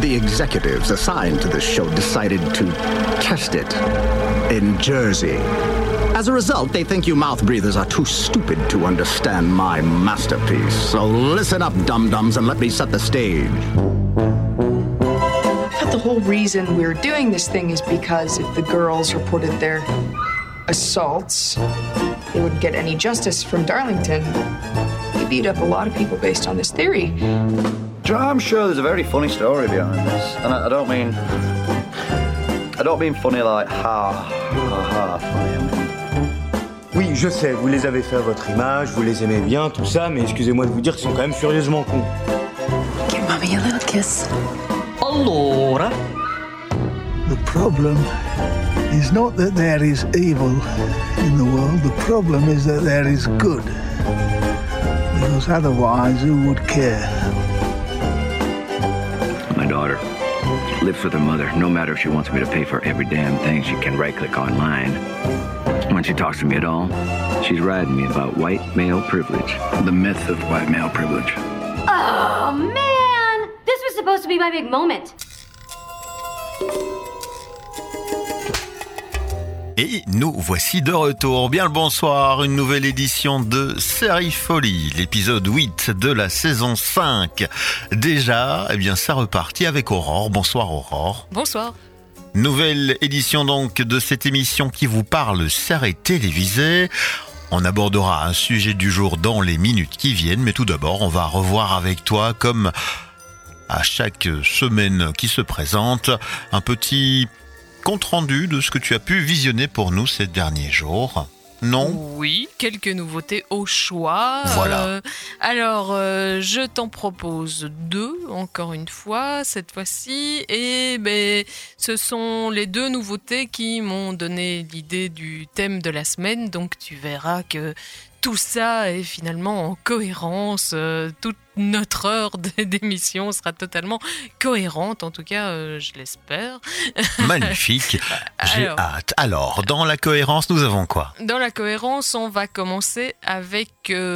The executives assigned to this show decided to test it in Jersey. As a result, they think you mouth breathers are too stupid to understand my masterpiece. So listen up, dum-dums, and let me set the stage. The whole reason we're doing this thing is because if the girls reported their assaults, they wouldn't get any justice from Darlington. They beat up a lot of people based on this theory. I'm sure there's a very funny story behind this, and I don't mean funny like ha funny. Oui, je sais, vous les avez fait à votre image, vous les aimez bien, tout ça, mais excusez-moi de vous dire qu'ils sont quand même furieusement cons. Give mommy a little kiss. Allora. The problem is not that there is evil in the world. The problem is that there is good. Because otherwise, who would care? My daughter lives with her mother. No matter if she wants me to pay for every damn thing, she can right-click online. When she talks to me at all, she's riding me about white male privilege. The myth of white male privilege. Oh, man! This was supposed to be my big moment. Et nous voici de retour. Bien le bonsoir, une nouvelle édition de Série Folie, l'épisode 8 de la saison 5. Déjà, eh bien, ça repartit avec Aurore. Bonsoir Aurore. Bonsoir. Nouvelle édition donc de cette émission qui vous parle séries télévisées. On abordera un sujet du jour dans les minutes qui viennent, mais tout d'abord, on va revoir avec toi, comme à chaque semaine qui se présente, un petit compte-rendu de ce que tu as pu visionner pour nous ces derniers jours. Non ? Oui, quelques nouveautés au choix. Voilà. Je t'en propose 2, encore une fois, cette fois-ci. Et ce sont les 2 nouveautés qui m'ont donné l'idée du thème de la semaine. Donc tu verras que tout ça est finalement en cohérence. Toute notre heure d'émission sera totalement cohérente, en tout cas, je l'espère. Magnifique, j'ai hâte. Alors, dans la cohérence, nous avons quoi ? Dans la cohérence, on va commencer avec...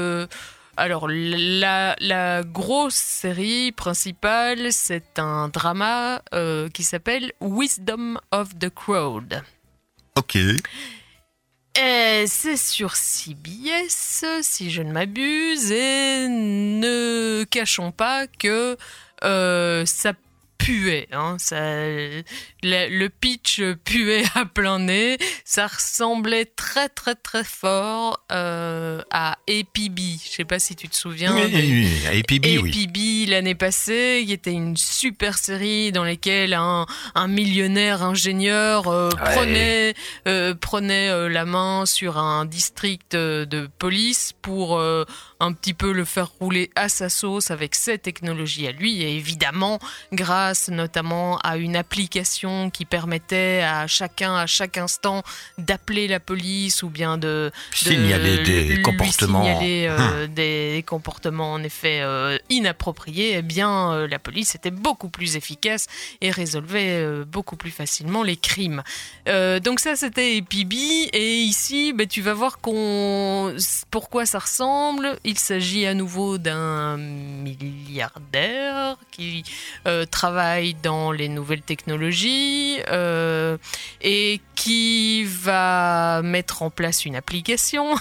la grosse série principale, c'est un drama qui s'appelle Wisdom of the Crowd. Ok. C'est sur CBS, si je ne m'abuse, et ne cachons pas que ça puait. Le pitch puait à plein nez. Ça ressemblait très très très fort à APB. Je ne sais pas si tu te souviens. Oui, APB, oui. APB l'année passée, qui était une super série dans laquelle un millionnaire ingénieur prenait la main sur un district de police pour un petit peu le faire rouler à sa sauce avec ses technologies à lui, et évidemment grâce notamment à une application qui permettait à chacun à chaque instant d'appeler la police ou bien de signaler des comportements des comportements en effet inappropriés. Eh bien la police était beaucoup plus efficace et résolvait beaucoup plus facilement les crimes. Donc ça c'était APB, et ici tu vas voir pourquoi ça ressemble. Il s'agit à nouveau d'un milliardaire qui travaille dans les nouvelles technologies et qui va mettre en place une application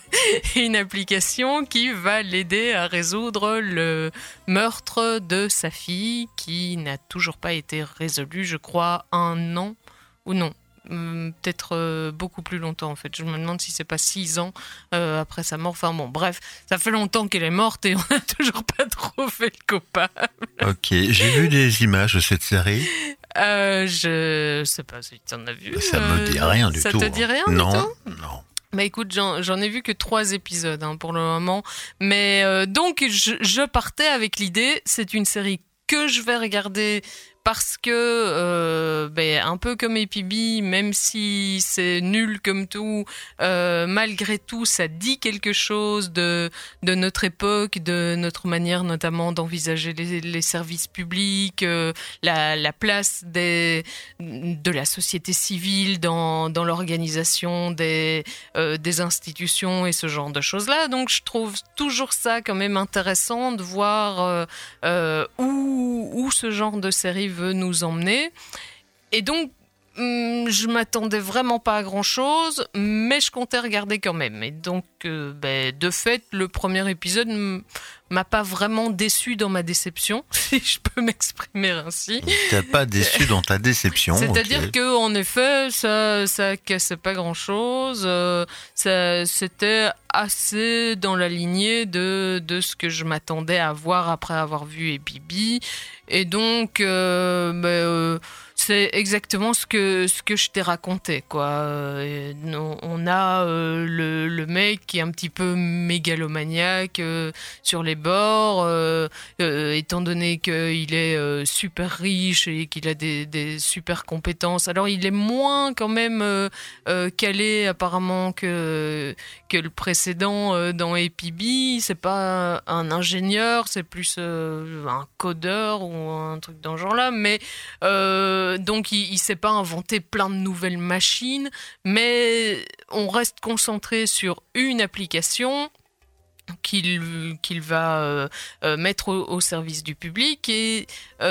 qui va l'aider à résoudre le meurtre de sa fille qui n'a toujours pas été résolu, je crois, 1 an ou non. Peut-être beaucoup plus longtemps en fait. Je me demande si c'est pas 6 ans après sa mort. Enfin bon, bref, ça fait longtemps qu'elle est morte et on n'a toujours pas trop fait le coupable. Ok, j'ai vu des images de cette série. Je sais pas si tu en as vu. Ça me dit rien du tout. Ça te dit rien non, du tout ? Non. Bah écoute, j'en ai vu que 3 épisodes pour le moment. Mais donc je partais avec l'idée, c'est une série que je vais regarder parce que, un peu comme APB, même si c'est nul comme tout, malgré tout, ça dit quelque chose de notre époque, de notre manière notamment d'envisager les services publics, la place de la société civile dans l'organisation des institutions et ce genre de choses-là. Donc je trouve toujours ça quand même intéressant de voir où ce genre de série veut nous emmener. Et donc, je m'attendais vraiment pas à grand-chose, mais je comptais regarder quand même. Et donc, de fait, le premier épisode m'a pas vraiment déçu dans ma déception, si je peux m'exprimer ainsi. T'as pas déçu dans ta déception. C'est-à-dire que, en effet, ça cassait pas grand-chose. C'était assez dans la lignée de ce que je m'attendais à voir après avoir vu Epibi. Et donc, c'est exactement ce que je t'ai raconté, quoi. On a le mec qui est un petit peu mégalomaniaque sur les bords, étant donné qu'il est super riche et qu'il a des super compétences. Alors, il est moins quand même calé apparemment que le précédent dans Epibi. C'est pas un ingénieur, c'est plus un codeur ou un truc dans ce genre-là, mais donc il s'est pas inventé plein de nouvelles machines, mais on reste concentré sur une application qu'il va mettre au service du public, et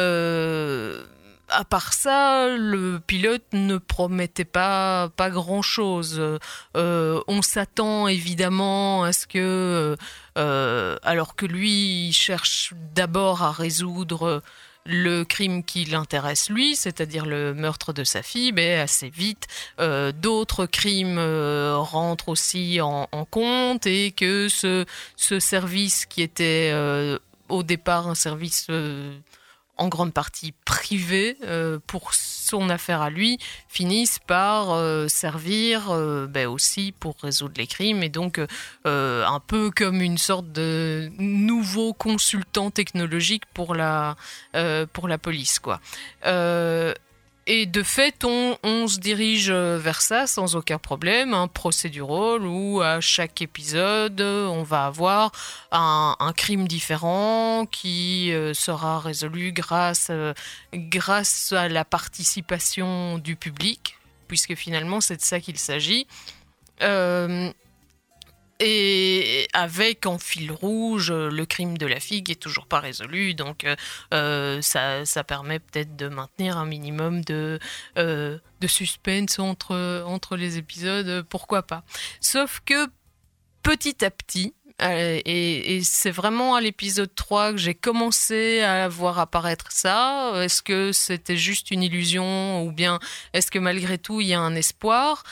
à part ça, le pilote ne promettait pas grand-chose. On s'attend évidemment à ce que, alors que lui, il cherche d'abord à résoudre le crime qui l'intéresse lui, c'est-à-dire le meurtre de sa fille, mais assez vite, d'autres crimes rentrent aussi en compte, et que ce service qui était au départ un service en grande partie privé pour son affaire à lui, finissent par servir aussi pour résoudre les crimes, et donc un peu comme une sorte de nouveau consultant technologique pour la police, quoi. Et de fait, on se dirige vers ça sans aucun problème, un procédural où à chaque épisode, on va avoir un crime différent qui sera résolu grâce à la participation du public, puisque finalement c'est de ça qu'il s'agit. Et avec en fil rouge le crime de la fille qui est toujours pas résolu, donc ça permet peut-être de maintenir un minimum de suspense entre les épisodes, pourquoi pas. Sauf que petit à petit, et c'est vraiment à l'épisode 3 que j'ai commencé à voir apparaître ça. Est-ce que c'était juste une illusion, ou bien est-ce que malgré tout il y a un espoir?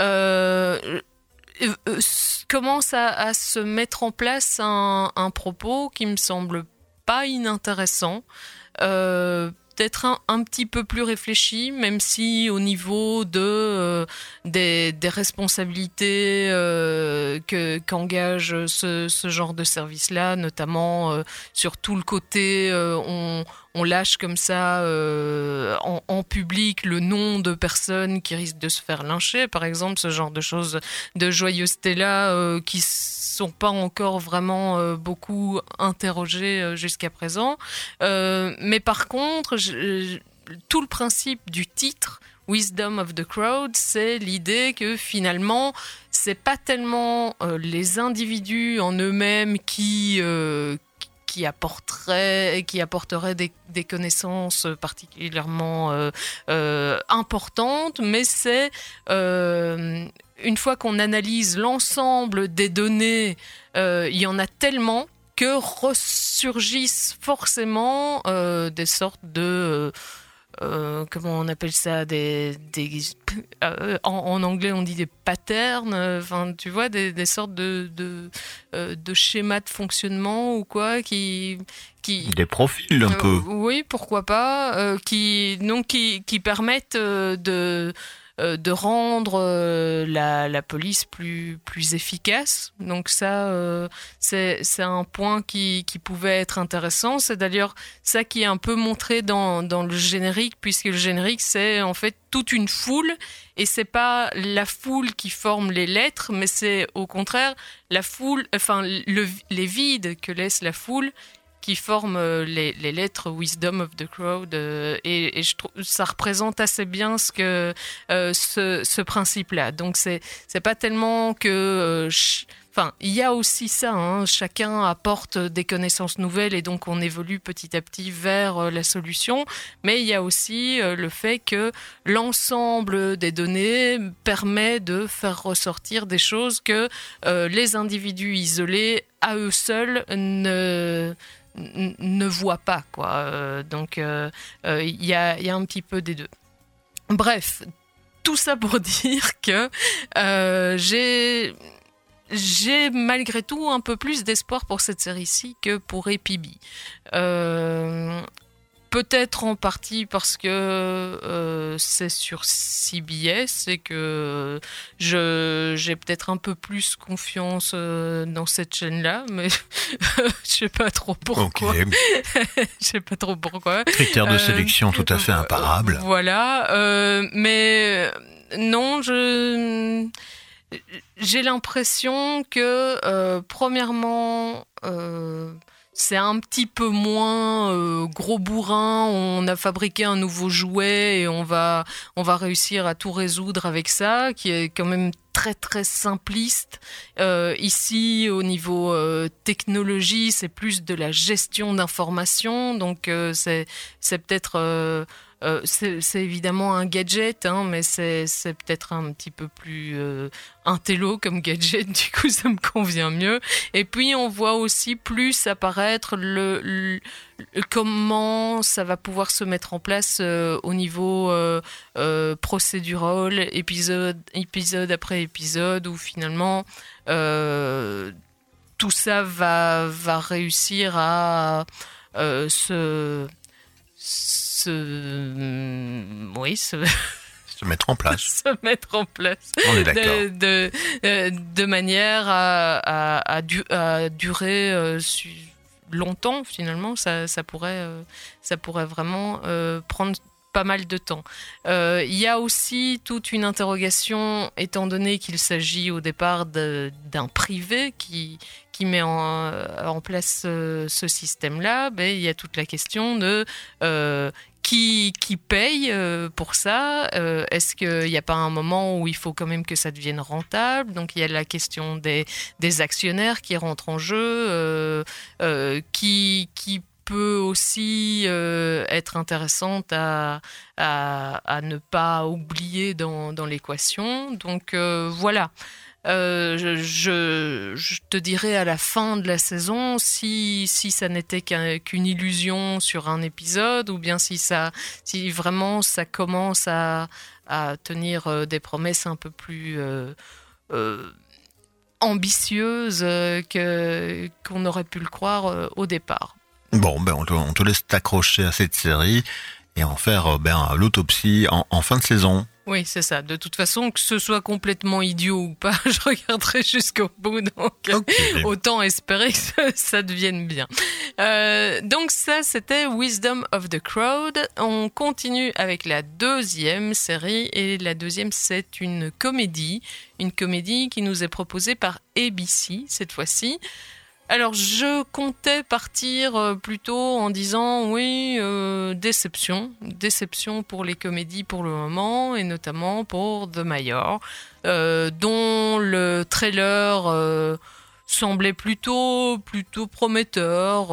Commence à se mettre en place un propos qui me semble pas inintéressant, peut-être un petit peu plus réfléchi, même si au niveau des responsabilités qu'engage ce genre de service-là, notamment sur tout le côté on lâche comme ça en public le nom de personnes qui risquent de se faire lyncher, par exemple, ce genre de choses, de joyeuseté-là qui sont pas encore vraiment beaucoup interrogées jusqu'à présent. Mais par contre, tout le principe du titre, Wisdom of the Crowd, c'est l'idée que finalement, c'est pas tellement les individus en eux-mêmes qui apporterait des connaissances particulièrement importantes, mais c'est une fois qu'on analyse l'ensemble des données, il y en a tellement que ressurgissent forcément des sortes de comment on appelle ça, en anglais on dit des patterns, enfin tu vois, des sortes de schémas de fonctionnement ou quoi qui des profils un peu. Oui, pourquoi pas, qui permettent de rendre la police plus efficace. Donc ça, c'est un point qui pouvait être intéressant. C'est d'ailleurs ça qui est un peu montré dans le générique, puisque le générique, c'est en fait toute une foule, et c'est pas la foule qui forme les lettres, mais c'est au contraire la foule, enfin les vides que laisse la foule, qui forment les lettres Wisdom of the Crowd, et je trouve ça représente assez bien ce principe-là. Donc c'est pas tellement que Enfin, il y a aussi ça, hein. Chacun apporte des connaissances nouvelles et donc on évolue petit à petit vers la solution. Mais il y a aussi le fait que l'ensemble des données permet de faire ressortir des choses que les individus isolés, à eux seuls, ne voient pas, quoi. Donc, il y a un petit peu des deux. Bref, tout ça pour dire que j'ai malgré tout un peu plus d'espoir pour cette série-ci que pour EPB. Peut-être en partie parce que c'est sur CBS et que j'ai peut-être un peu plus confiance dans cette chaîne-là, mais je sais pas trop pourquoi. Okay. Je sais pas trop pourquoi. Critères de sélection tout à fait imparables. Voilà, mais non, j'ai l'impression que, premièrement, c'est un petit peu moins gros bourrin, on a fabriqué un nouveau jouet et on va réussir à tout résoudre avec ça, qui est quand même très très simpliste. Ici, au niveau technologie, c'est plus de la gestion d'informations, donc c'est peut-être... c'est évidemment un gadget, hein, mais c'est peut-être un petit peu plus intello comme gadget, du coup ça me convient mieux. Et puis on voit aussi plus apparaître comment ça va pouvoir se mettre en place au niveau procédural, épisode après épisode, où finalement tout ça va réussir à se mettre en place. Se mettre en place. On est d'accord. De manière à durer longtemps, finalement. Ça pourrait vraiment prendre pas mal de temps. Il y a aussi toute une interrogation, étant donné qu'il s'agit au départ d'un privé qui met en place ce système-là. Il y a toute la question de qui paye pour ça. Est-ce qu'il n'y a pas un moment où il faut quand même que ça devienne rentable? Donc il y a la question des actionnaire qui rentrent en jeu, qui peut aussi être intéressante à ne pas oublier dans l'équation. Donc voilà. Je te dirais à la fin de la saison si ça n'était qu'une illusion sur un épisode, ou bien si vraiment ça commence à tenir des promesses un peu plus ambitieuses qu'on aurait pu le croire au départ. Bon, on te laisse t'accrocher à cette série et en faire l'autopsie en fin de saison. Oui, c'est ça. De toute façon, que ce soit complètement idiot ou pas, je regarderai jusqu'au bout. Donc, autant espérer que ça devienne bien. Donc ça, c'était Wisdom of the Crowd. On continue avec la deuxième série. Et la deuxième, c'est une comédie qui nous est proposée par ABC cette fois-ci. Alors, je comptais partir plutôt en disant, oui, déception pour les comédies pour le moment, et notamment pour The Mayor, dont le trailer semblait plutôt prometteur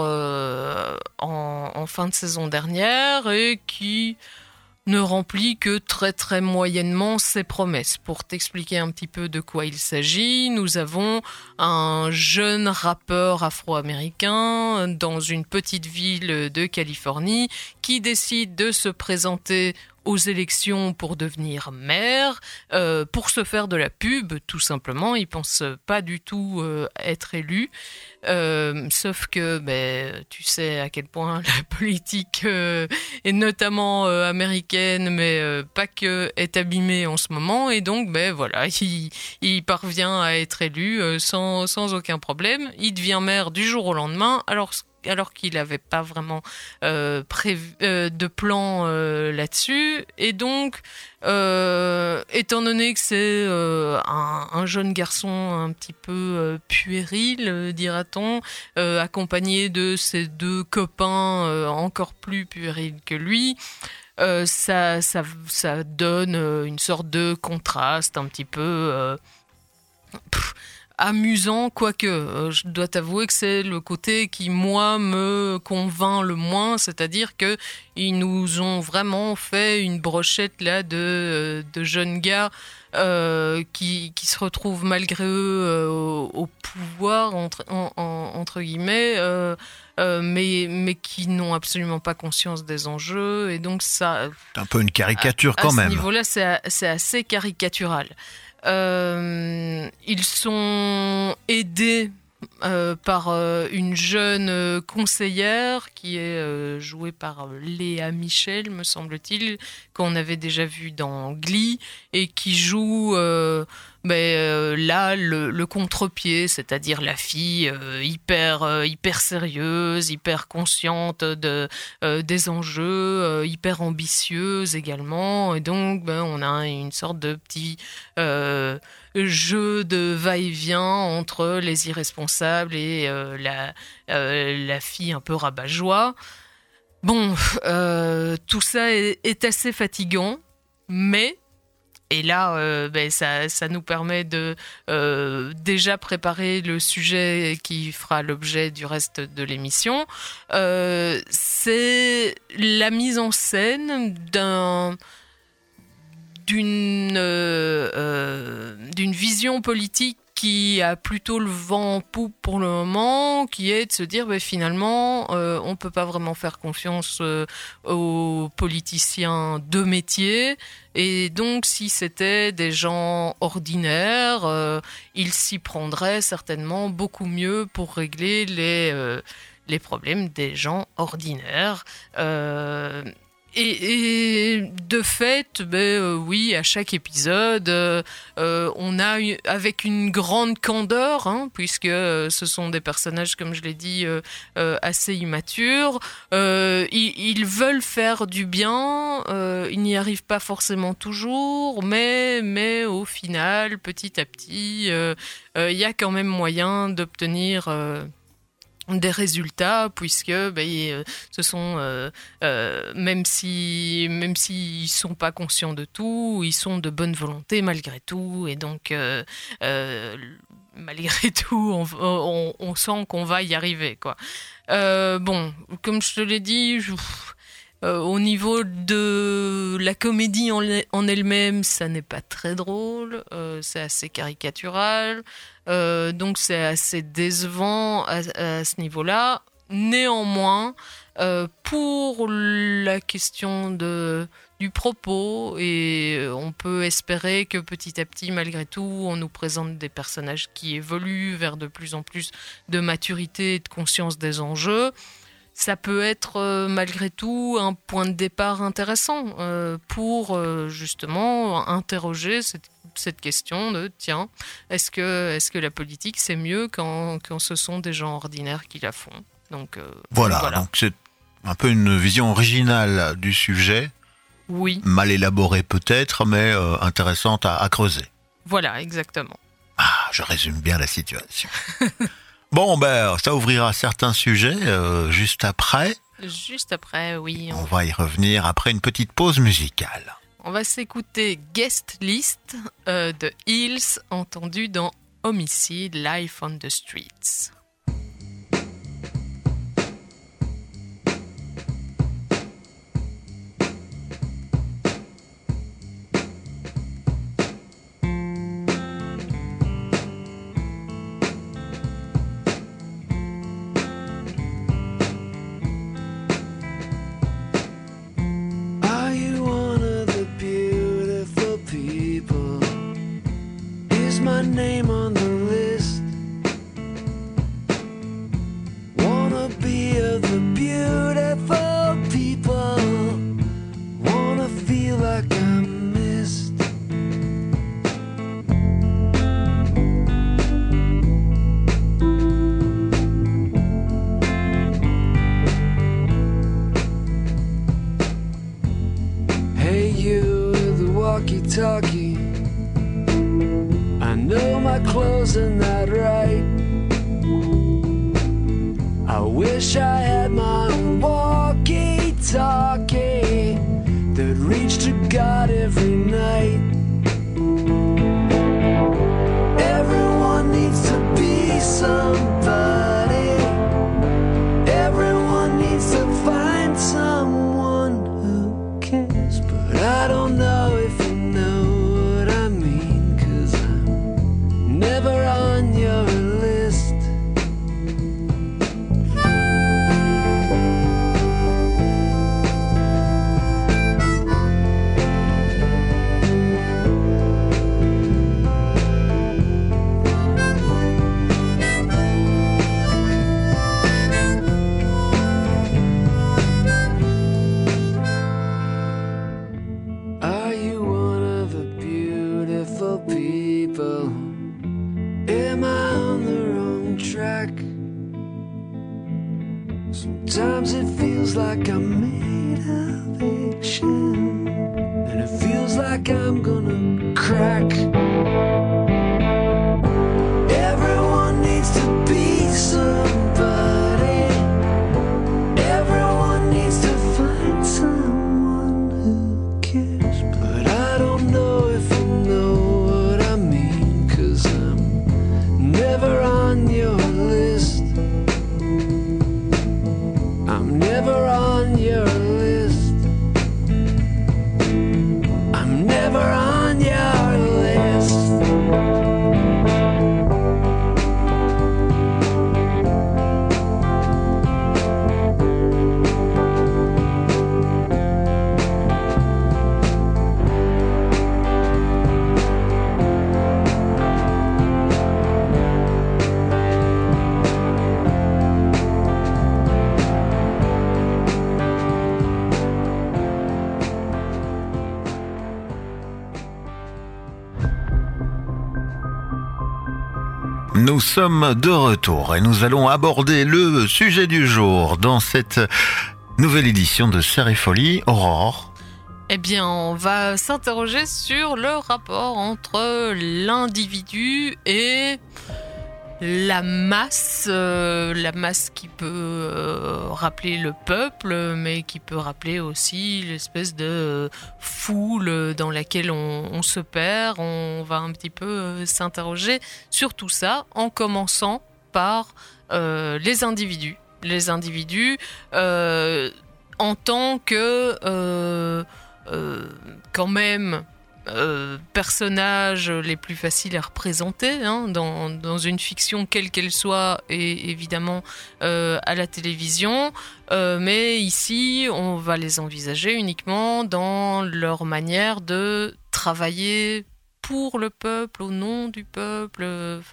en fin de saison dernière, et qui ne remplit que très très moyennement ses promesses. Pour t'expliquer un petit peu de quoi il s'agit, nous avons un jeune rappeur afro-américain dans une petite ville de Californie qui décide de se présenter aux élections pour devenir maire, pour se faire de la pub, tout simplement. Il pense pas du tout être élu. Sauf que tu sais à quel point la politique, et notamment américaine, mais pas que, est abîmée en ce moment. Et donc, voilà, il parvient à être élu sans aucun problème. Il devient maire du jour au lendemain, alors qu'il n'avait pas vraiment prévu de plan là-dessus. Et donc, étant donné que c'est un jeune garçon un petit peu puéril, dira-t-on, accompagné de ses deux copains encore plus puérils que lui, ça donne une sorte de contraste un petit peu... amusant, quoique je dois t'avouer que c'est le côté qui, moi, me convainc le moins, c'est-à-dire que ils nous ont vraiment fait une brochette là de jeunes gars qui se retrouvent malgré eux au pouvoir, entre guillemets, mais qui n'ont absolument pas conscience des enjeux, et donc ça... C'est un peu une caricature quand même. À ce niveau-là, c'est assez caricatural. Ils sont aidés par une jeune conseillère qui est jouée par Léa Michel, me semble-t-il, qu'on avait déjà vu dans Glee, et qui joue là le contre-pied, c'est-à-dire la fille hyper sérieuse, hyper consciente des enjeux, hyper ambitieuse également, et donc on a une sorte de petit jeu de va-et-vient entre les irresponsables et la fille un peu rabat-joie. Bon, tout ça est assez fatigant, mais... Et là, ça nous permet de déjà préparer le sujet qui fera l'objet du reste de l'émission. C'est la mise en scène d'une vision politique qui a plutôt le vent en poupe pour le moment, qui est de se dire finalement on ne peut pas vraiment faire confiance aux politiciens de métier, et donc si c'était des gens ordinaires, ils s'y prendraient certainement beaucoup mieux pour régler les problèmes des gens ordinaires. Et de fait, oui, à chaque épisode, on a avec une grande candeur, puisque ce sont des personnages, comme je l'ai dit, assez immatures. Ils veulent faire du bien, ils n'y arrivent pas forcément toujours, mais au final, petit à petit, il y a quand même moyen d'obtenir des résultats, puisque ce sont même s'ils sont pas conscients de tout, ils sont de bonne volonté malgré tout, et donc malgré tout on sent qu'on va y arriver, quoi. Comme je te l'ai dit, au niveau de la comédie en elle-même, ça n'est pas très drôle, c'est assez caricatural, donc c'est assez décevant à ce niveau-là. Néanmoins, pour la question du propos, et on peut espérer que petit à petit, malgré tout, on nous présente des personnages qui évoluent vers de plus en plus de maturité et de conscience des enjeux. Ça peut être malgré tout un point de départ intéressant pour justement interroger cette question de tiens, est-ce que la politique c'est mieux quand ce sont des gens ordinaires qui la font. Donc voilà, donc c'est un peu une vision originale du sujet. Oui. Mal élaborée peut-être, mais intéressante à creuser. Voilà, exactement. Ah, je résume bien la situation. Bon, ça ouvrira certains sujets juste après. Juste après, oui. On va y revenir après une petite pause musicale. On va s'écouter Guest List de Hills, entendu dans Homicide, Life on the Streets. Name on the list. Wanna be of the beautiful people. Wanna feel like I'm missed. Hey, you with the walkie-talkie. I know my clothes are not right. I wish I had my own walkie-talkie that reached to God every night. Everyone needs to Nous sommes de retour et nous allons aborder le sujet du jour dans cette nouvelle édition de Série Folie. Aurore. Eh bien, on va s'interroger sur le rapport entre l'individu et la masse qui peut rappeler le peuple, mais qui peut rappeler aussi l'espèce de foule dans laquelle on se perd. On va un petit peu s'interroger sur tout ça, en commençant par les individus. Les individus en tant que quand même personnages les plus faciles à représenter dans une fiction quelle qu'elle soit et évidemment à la télévision, mais ici on va les envisager uniquement dans leur manière de travailler pour le peuple, au nom du peuple,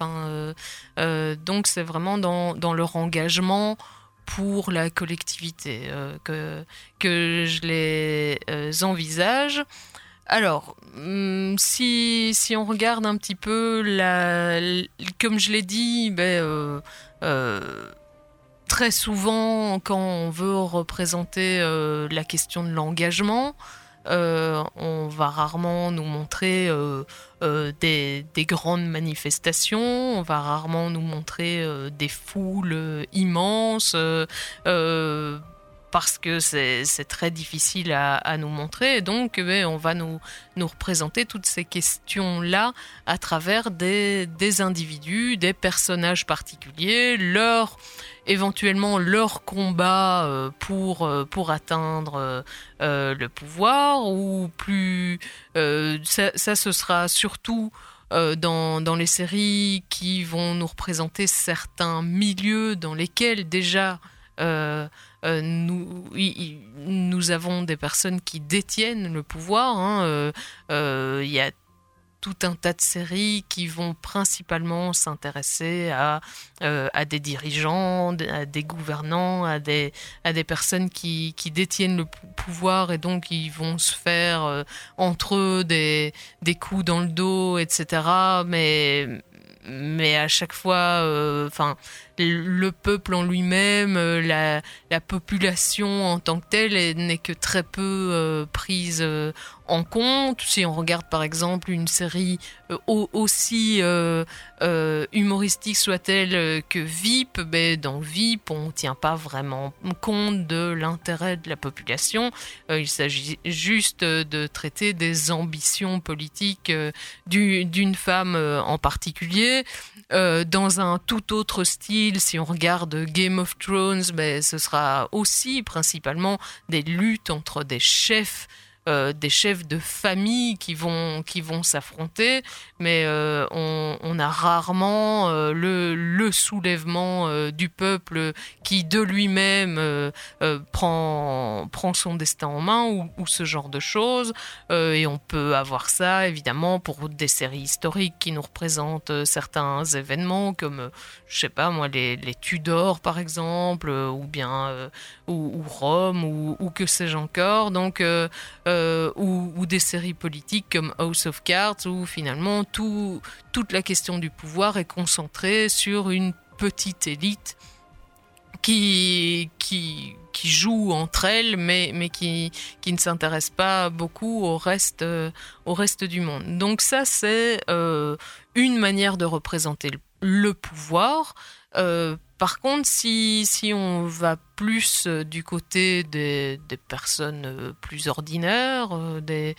donc c'est vraiment dans leur engagement pour la collectivité que je les envisage. Alors, si on regarde un petit peu, comme je l'ai dit, très souvent, quand on veut représenter la question de l'engagement, on va rarement nous montrer des grandes manifestations, on va rarement nous montrer des foules immenses, parce que c'est très difficile à nous montrer. Et donc, on va nous représenter toutes ces questions-là à travers des individus, des personnages particuliers, éventuellement leur combat pour atteindre le pouvoir, ou plus... ça, ce sera surtout dans les séries qui vont nous représenter certains milieux dans lesquels déjà... nous avons des personnes qui détiennent le pouvoir. Il y a tout un tas de séries qui vont principalement s'intéresser à des dirigeants, à des gouvernants, à des personnes qui détiennent le pouvoir, et donc ils vont se faire entre eux des coups dans le dos, etc. Mais à chaque fois, le peuple en lui-même, la population en tant que telle n'est que très peu prise en compte. Si on regarde par exemple une série aussi humoristique soit-elle que VIP, dans VIP on ne tient pas vraiment compte de l'intérêt de la population. Il s'agit juste de traiter des ambitions politiques d'une femme en particulier. Dans un tout autre style, si on regarde Game of Thrones, ce sera aussi principalement des luttes entre des chefs de famille qui vont s'affronter, mais on a rarement le soulèvement du peuple qui de lui-même prend son destin en main, ou ce genre de choses. Et on peut avoir ça évidemment pour des séries historiques qui nous représentent certains événements comme je sais pas moi, les Tudors par exemple, ou bien ou Rome, ou que sais-je encore. Donc ou des séries politiques comme House of Cards, où finalement toute la question du pouvoir est concentrée sur une petite élite qui joue entre elles, mais qui ne s'intéresse pas beaucoup au reste du monde. Donc ça, c'est une manière de représenter le pouvoir. Par contre, si on va plus du côté des personnes plus ordinaires, des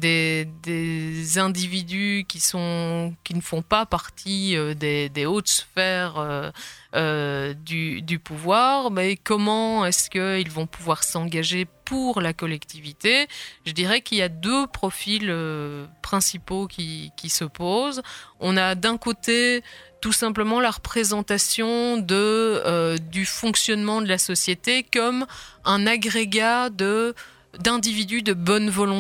individus qui ne font pas partie des hautes sphères du pouvoir, comment est-ce qu'ils vont pouvoir s'engager pour la collectivité? Je dirais qu'il y a deux profils principaux qui se posent. On a d'un côté tout simplement la représentation du fonctionnement de la société comme un agrégat d'individus de bonne volonté.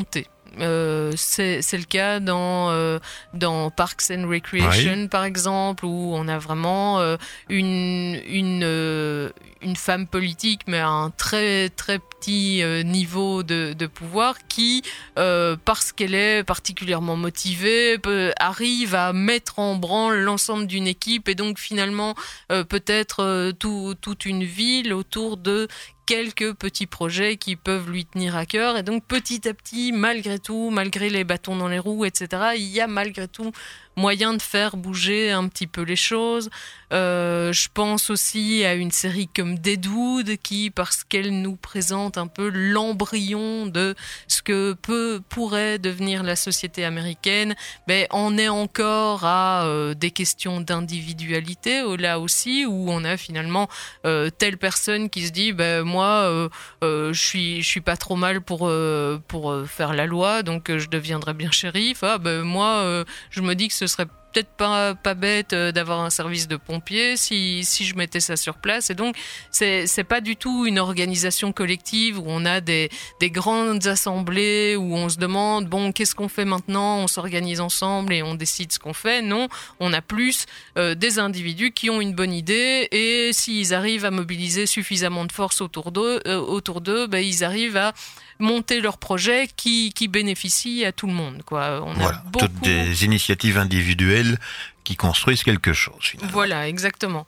C'est le cas dans Parks and Recreation, par exemple, où on a vraiment une femme politique, mais à un très très petit niveau de pouvoir, qui, parce qu'elle est particulièrement motivée, arrive à mettre en branle l'ensemble d'une équipe, et donc finalement peut-être toute une ville autour de quelques petits projets qui peuvent lui tenir à cœur. Et donc petit à petit, malgré tout, malgré les bâtons dans les roues, etc., il y a malgré tout moyen de faire bouger un petit peu les choses. Je pense aussi à une série comme Deadwood, qui, parce qu'elle nous présente un peu l'embryon de ce que pourrait devenir la société américaine, on est encore à des questions d'individualité, là aussi, où on a finalement telle personne qui se dit moi je suis pas trop mal pour faire la loi, donc je deviendrai bien shérif. Moi je me dis que ce serait peut-être pas bête d'avoir un service de pompiers si je mettais ça sur place. Et donc c'est pas du tout une organisation collective où on a des grandes assemblées où on se demande qu'est-ce qu'on fait maintenant, on s'organise ensemble et on décide ce qu'on fait. Non, on a plus des individus qui ont une bonne idée, et s'ils arrivent à mobiliser suffisamment de force autour d'eux, ils arrivent à monter leur projet qui bénéficie à tout le monde, quoi. Voilà, toutes des initiatives individuelles qui construisent quelque chose, finalement. Voilà, exactement.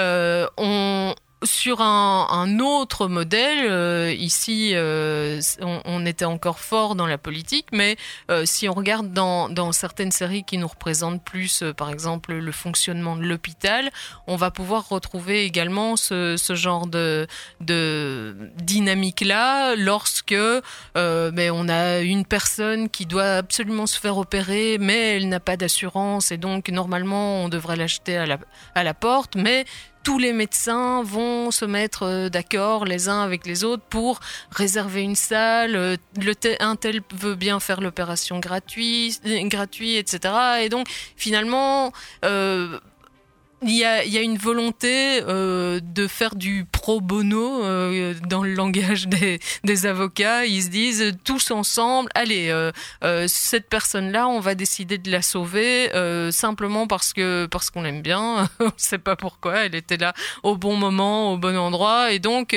Sur un autre modèle, ici, on était encore fort dans la politique, mais si on regarde dans certaines séries qui nous représentent plus, par exemple, le fonctionnement de l'hôpital, on va pouvoir retrouver également ce genre de dynamique-là, lorsque on a une personne qui doit absolument se faire opérer, mais elle n'a pas d'assurance, et donc normalement on devrait l'acheter à la porte, mais tous les médecins vont se mettre d'accord les uns avec les autres pour réserver une salle. Un tel veut bien faire l'opération gratuit, etc. Et donc, finalement, il y a une volonté de faire du pro bono dans le langage des avocats. Ils se disent tous ensemble, allez, cette personne-là, on va décider de la sauver simplement parce qu'on l'aime bien. On ne sait pas pourquoi. Elle était là au bon moment, au bon endroit, et donc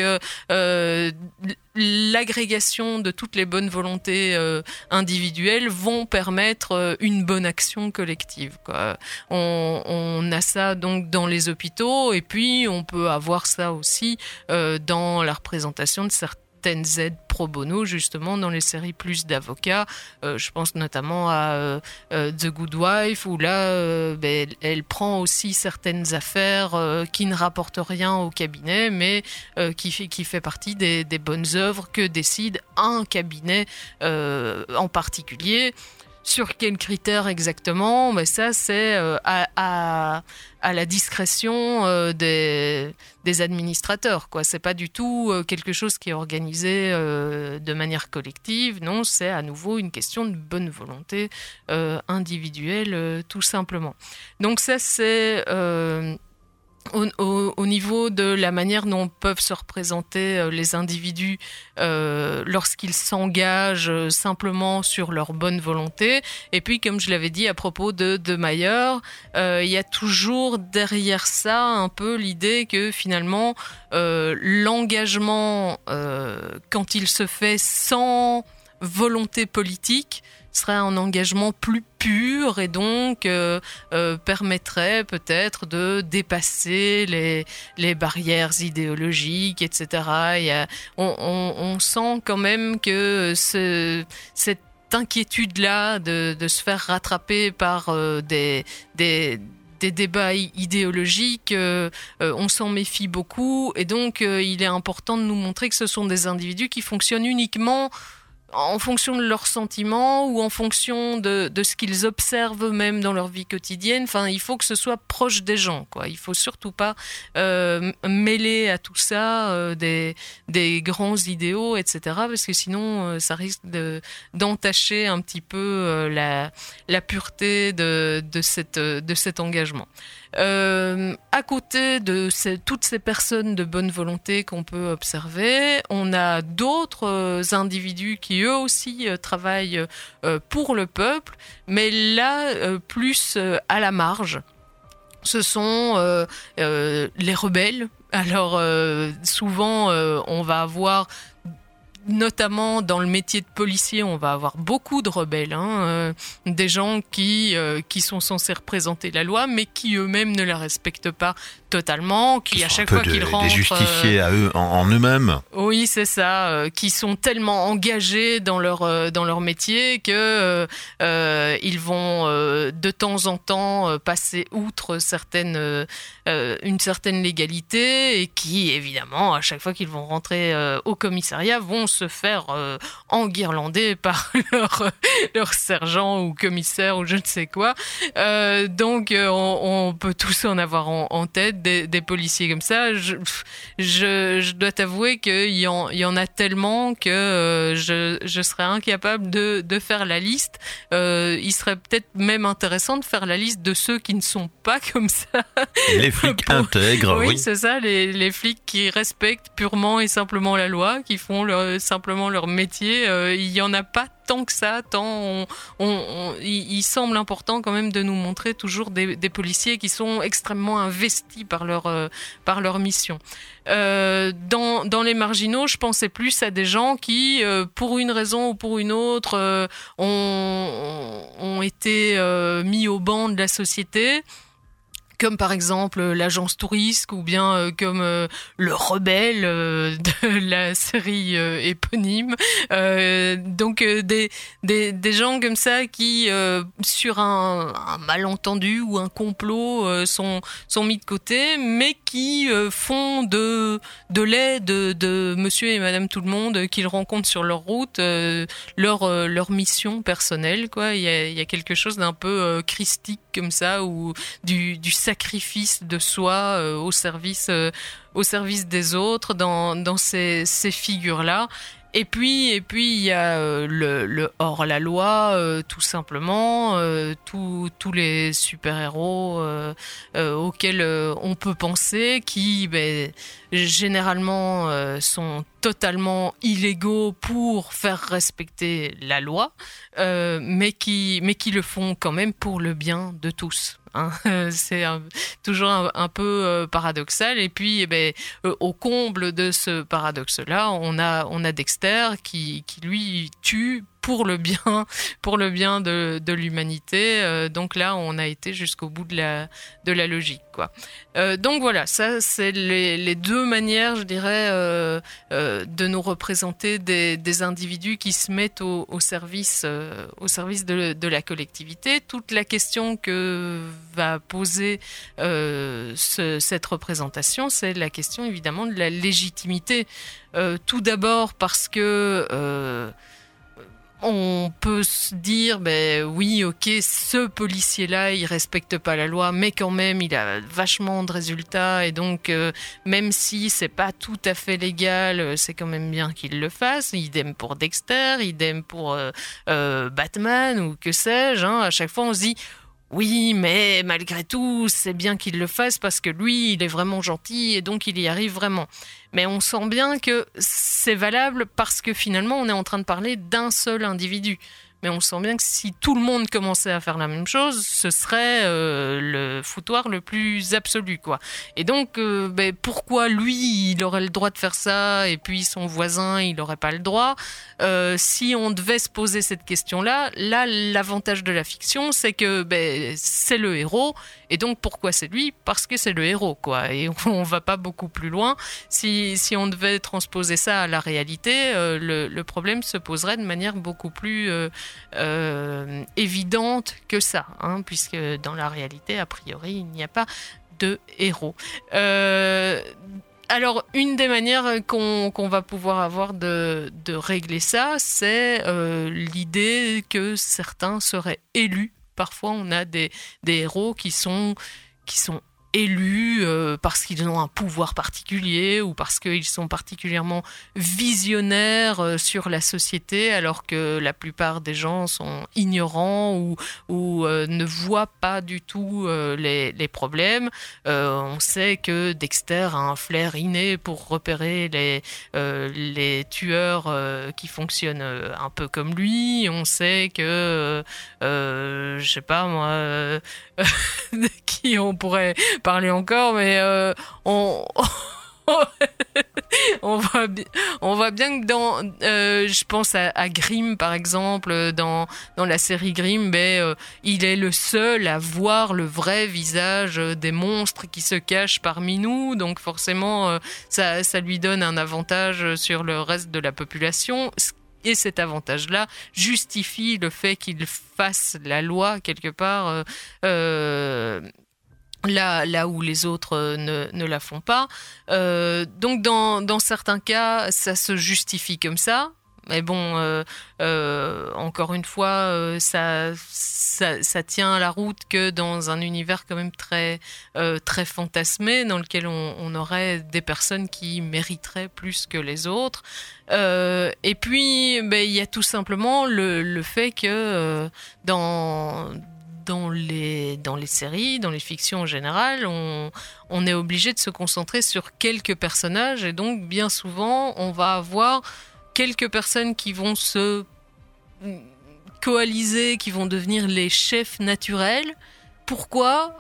l'agrégation de toutes les bonnes volontés individuelles vont permettre une bonne action collective, quoi. On a ça donc dans les hôpitaux, et puis on peut avoir ça aussi dans la représentation de certaines aides pro bono, justement dans les séries plus d'avocats. Je pense notamment à The Good Wife, où là elle prend aussi certaines affaires qui ne rapportent rien au cabinet, mais qui fait partie des bonnes œuvres que décide un cabinet en particulier. Sur quels critères exactement? Ça, c'est à la discrétion des administrateurs, quoi. C'est pas du tout quelque chose qui est organisé de manière collective. Non, c'est à nouveau une question de bonne volonté individuelle, tout simplement. Donc ça, c'est au niveau de la manière dont peuvent se représenter les individus lorsqu'ils s'engagent simplement sur leur bonne volonté. Et puis, comme je l'avais dit à propos de Mayer, il y a toujours derrière ça un peu l'idée que finalement l'engagement, quand il se fait sans volonté politique, serait un engagement plus pur, et donc permettrait peut-être de dépasser les barrières idéologiques, etc. On sent quand même que cette inquiétude-là de se faire rattraper par des débats idéologiques, on s'en méfie beaucoup, et donc il est important de nous montrer que ce sont des individus qui fonctionnent uniquement en fonction de leurs sentiments ou en fonction de ce qu'ils observent eux-mêmes dans leur vie quotidienne. Enfin, il faut que ce soit proche des gens, quoi. Il faut surtout pas mêler à tout ça des grands idéaux, etc. Parce que sinon, ça risque d'entacher un petit peu la pureté de cet engagement. À côté de toutes ces personnes de bonne volonté qu'on peut observer, on a d'autres individus qui, eux aussi travaillent pour le peuple, mais là, plus à la marge. Ce sont les rebelles. Alors, souvent, on va avoir... Notamment dans le métier de policier, on va avoir beaucoup de rebelles, des gens qui sont censés représenter la loi, mais qui eux-mêmes ne la respectent pas totalement, qui à chaque fois qu'ils rentrent... Des justiciers à eux, en eux-mêmes. Oui, c'est ça, qui sont tellement engagés dans leur métier que ils vont de temps en temps passer outre une certaine légalité et qui, évidemment, à chaque fois qu'ils vont rentrer au commissariat, vont se faire enguirlander par leur sergent ou commissaire ou je ne sais quoi. Donc, on peut tous en avoir en tête des policiers comme ça. Je dois t'avouer qu'il y en a tellement que je serais incapable de faire la liste. Il serait peut-être même intéressant de faire la liste de ceux qui ne sont pas comme ça. Les flics intègres, oui. Oui, c'est ça, les flics qui respectent purement et simplement la loi, qui font simplement leur métier. Il y en a pas tant que ça, il semble important quand même de nous montrer toujours des policiers qui sont extrêmement investis par leur mission. Dans les marginaux, je pensais plus à des gens qui, pour une raison ou pour une autre, ont été mis au banc de la société. Comme par exemple l'agence touriste ou bien comme le rebelle de la série éponyme. Donc des gens comme ça qui sur un malentendu ou un complot sont mis de côté, mais qui font de l'aide de monsieur et madame tout le monde qu'ils rencontrent sur leur route leur mission personnelle, quoi. Il y a quelque chose d'un peu christique comme ça, ou du sacrifice de soi au service des autres dans ces figures-là. Et puis il y a le hors-la-loi, tout simplement, tous les super-héros auxquels on peut penser, qui généralement sont totalement illégaux pour faire respecter la loi, mais qui le font quand même pour le bien de tous. C'est toujours un peu paradoxal. Et puis au comble de ce paradoxe-là, on a Dexter qui lui tue pour le bien de l'humanité. Donc là, on a été jusqu'au bout de la logique, quoi. Donc voilà, ça c'est les deux manières, je dirais, de nous représenter des individus qui se mettent au service de la collectivité. Toute la question que va poser cette représentation, c'est la question évidemment de la légitimité. Tout d'abord parce que on peut se dire, oui, ok, ce policier-là, il respecte pas la loi, mais quand même, il a vachement de résultats, et donc, même si c'est pas tout à fait légal, c'est quand même bien qu'il le fasse. Idem pour Dexter, idem pour Batman, ou que sais-je, À chaque fois, on se dit, oui, mais malgré tout, c'est bien qu'il le fasse parce que lui, il est vraiment gentil et donc il y arrive vraiment. Mais on sent bien que c'est valable parce que finalement, on est en train de parler d'un seul individu. Mais on sent bien que si tout le monde commençait à faire la même chose, ce serait le foutoir le plus absolu, quoi. Et donc, pourquoi lui, il aurait le droit de faire ça, et puis son voisin, il n'aurait pas le droit? Si on devait se poser cette question-là, l'avantage de la fiction, c'est que c'est le héros, et donc pourquoi c'est lui? Parce que c'est le héros, quoi. Et on va pas beaucoup plus loin. Si on devait transposer ça à la réalité, le problème se poserait de manière beaucoup plus évidente que ça, puisque dans la réalité, a priori, il n'y a pas de héros. Alors, une des manières qu'on va pouvoir avoir de régler ça, c'est l'idée que certains seraient élus. Parfois, on a des héros qui sont élus parce qu'ils ont un pouvoir particulier ou parce qu'ils sont particulièrement visionnaires sur la société, alors que la plupart des gens sont ignorants ou ne voient pas du tout les problèmes. On sait que Dexter a un flair inné pour repérer les tueurs qui fonctionnent un peu comme lui. On sait que, je sais pas moi, de qui on pourrait parler encore, mais on voit bien que je pense à Grimm par exemple, dans la série Grimm, il est le seul à voir le vrai visage des monstres qui se cachent parmi nous, donc forcément ça lui donne un avantage sur le reste de la population. Et cet avantage-là justifie le fait qu'il fasse la loi quelque part là où les autres ne la font pas. Donc dans certains cas, ça se justifie comme ça. Mais bon, encore une fois, ça tient la route que dans un univers quand même très fantasmé, dans lequel on aurait des personnes qui mériteraient plus que les autres. Et puis, il y a tout simplement le fait que dans les séries, dans les fictions en général, on est obligé de se concentrer sur quelques personnages, et donc bien souvent, on va avoir quelques personnes qui vont se coaliser, qui vont devenir les chefs naturels. Pourquoi ?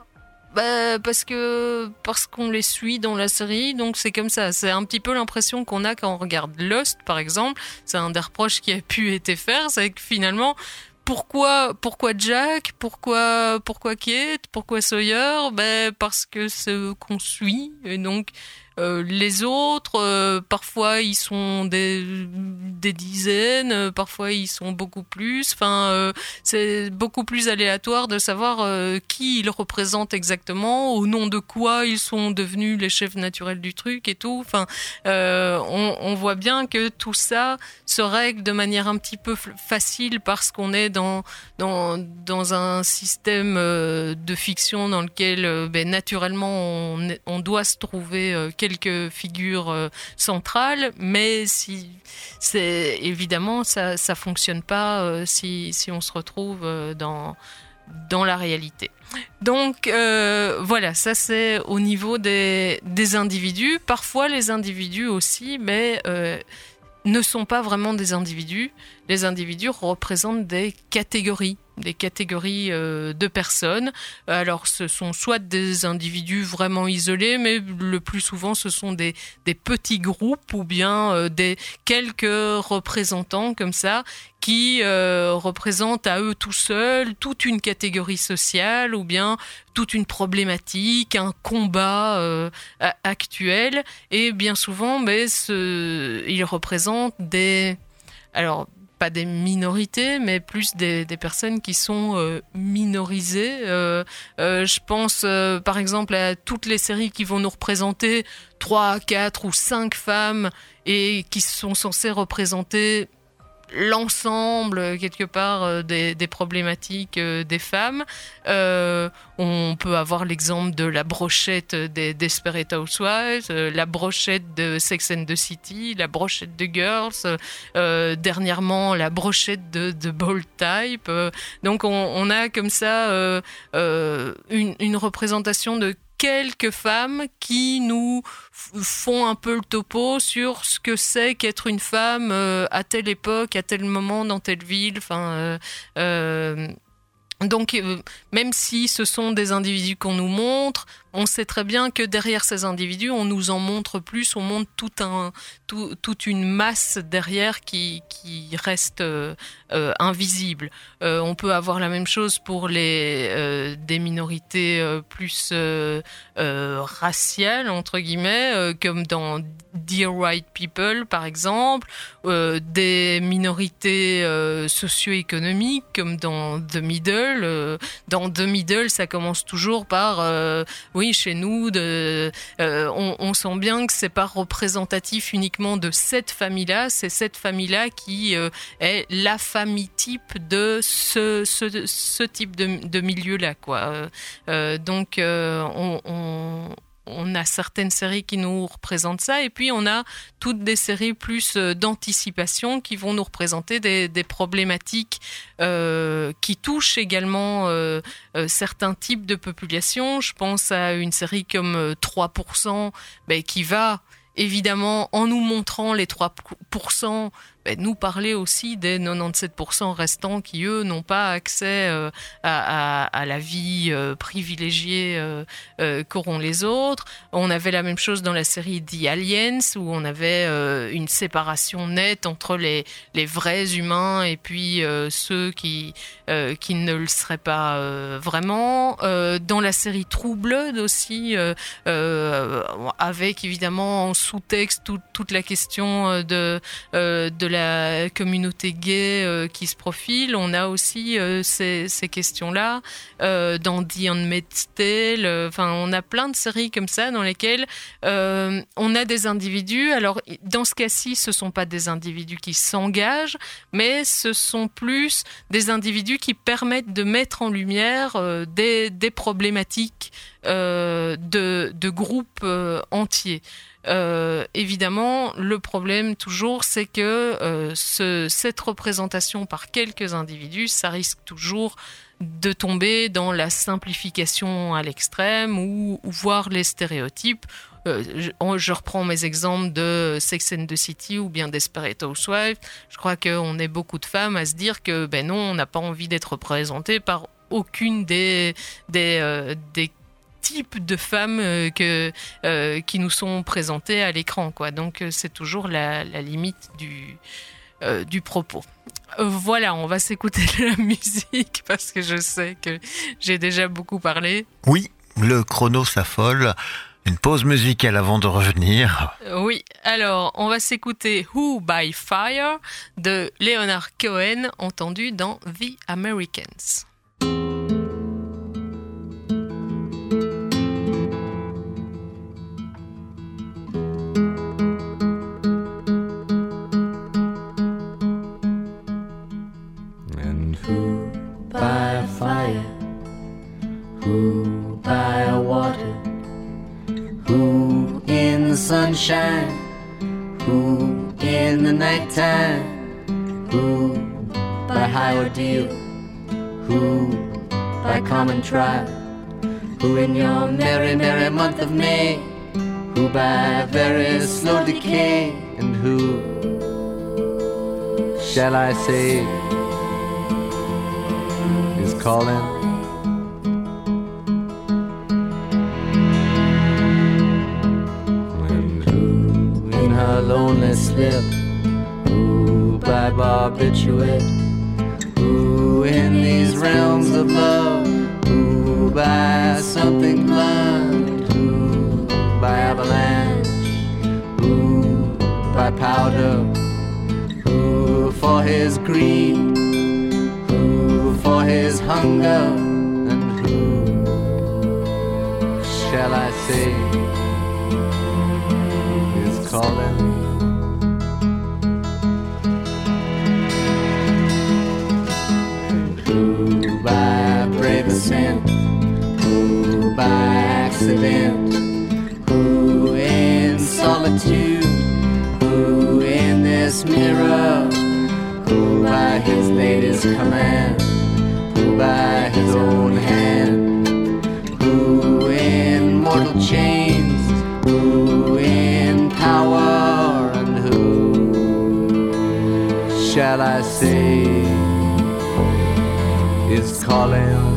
Parce qu'on les suit dans la série, donc c'est comme ça. C'est un petit peu l'impression qu'on a quand on regarde Lost, par exemple. C'est un des reproches qui a pu être fait, c'est que finalement, pourquoi Jack, pourquoi Kate, pourquoi Sawyer ? Parce que c'est eux qu'on suit, et donc les autres, parfois ils sont des dizaines, parfois ils sont beaucoup plus. Enfin, c'est beaucoup plus aléatoire de savoir qui ils représentent exactement, au nom de quoi ils sont devenus les chefs naturels du truc et tout. Enfin, on voit bien que tout ça se règle de manière un petit peu facile parce qu'on est dans un système de fiction dans lequel naturellement on doit se trouver quelques figures centrales, mais si c'est évidemment ça fonctionne pas si on se retrouve dans la réalité. Donc voilà, ça c'est au niveau des individus. Parfois les individus aussi, mais ne sont pas vraiment des individus. Les individus représentent des catégories de personnes. Alors ce sont soit des individus vraiment isolés, mais le plus souvent ce sont des petits groupes ou bien des quelques représentants comme ça qui représentent à eux tout seuls toute une catégorie sociale ou bien toute une problématique, un combat actuel. Et bien souvent, ils représentent alors pas des minorités, mais plus des personnes qui sont minorisées. Je pense par exemple à toutes les séries qui vont nous représenter 3, 4 ou 5 femmes et qui sont censées représenter l'ensemble quelque part des problématiques des femmes. On peut avoir l'exemple de la brochette des Desperate Housewives, la brochette de Sex and the City, la brochette de Girls, dernièrement la brochette de Bold Type. Donc on a comme ça une représentation de quelques femmes qui nous font un peu le topo sur ce que c'est qu'être une femme à telle époque, à tel moment, dans telle ville. Enfin, donc, même si ce sont des individus qu'on nous montre, on sait très bien que derrière ces individus, on nous en montre plus, on montre toute une masse derrière qui reste invisible. On peut avoir la même chose pour des minorités plus raciales, entre guillemets, comme dans Dear White People, par exemple, des minorités socio-économiques, comme dans The Middle. Dans The Middle, ça commence toujours par oui, oui, chez nous, on sent bien que c'est pas représentatif uniquement de cette famille-là, c'est cette famille-là qui est la famille type de ce type de milieu-là, quoi. Donc, on a certaines séries qui nous représentent ça, et puis on a toutes des séries plus d'anticipation qui vont nous représenter des problématiques qui touchent également certains types de populations. Je pense à une série comme 3%, qui va évidemment, en nous montrant les 3%, nous parler aussi des 97% restants qui, eux, n'ont pas accès à la vie privilégiée qu'auront les autres. On avait la même chose dans la série The Aliens, où on avait une séparation nette entre les vrais humains et puis ceux qui ne le seraient pas vraiment. Dans la série True Blood aussi, avec évidemment en sous-texte toute la question de la communauté gay qui se profile. On a aussi ces questions-là dans The Handmaid's Tale. On a plein de séries comme ça dans lesquelles on a des individus. Alors, dans ce cas-ci, ce ne sont pas des individus qui s'engagent, mais ce sont plus des individus qui permettent de mettre en lumière des problématiques de groupes entiers. Évidemment, le problème toujours, c'est que cette représentation par quelques individus, ça risque toujours de tomber dans la simplification à l'extrême ou voir les stéréotypes. Je reprends mes exemples de Sex and the City ou bien Desperate Housewives. Je crois qu'on est beaucoup de femmes à se dire que non, on n'a pas envie d'être représentées par aucune des types de femmes qui nous sont présentées à l'écran, quoi. Donc c'est toujours la limite du propos. Voilà, on va s'écouter de la musique parce que je sais que j'ai déjà beaucoup parlé. Oui, le chrono s'affole. Une pause musicale avant de revenir. Oui, alors on va s'écouter Who by Fire de Leonard Cohen, entendu dans The Americans. And who by fire, who by water, who in the sunshine, who in the nighttime, who by high ordeal, who by common trial, who in your merry, merry month of May, who by very slow decay, and who shall I say is calling? Her lonely slip, who by barbiturate, who in these realms of love, who by something blunt, who by avalanche, who by powder, who for his greed, who for his hunger, and who shall I say calling? And who by brave ascent, who by accident, who in solitude, who in this mirror, who by his lady's command, who by his own hand, who in mortal chains, who in power, and who shall I say is calling?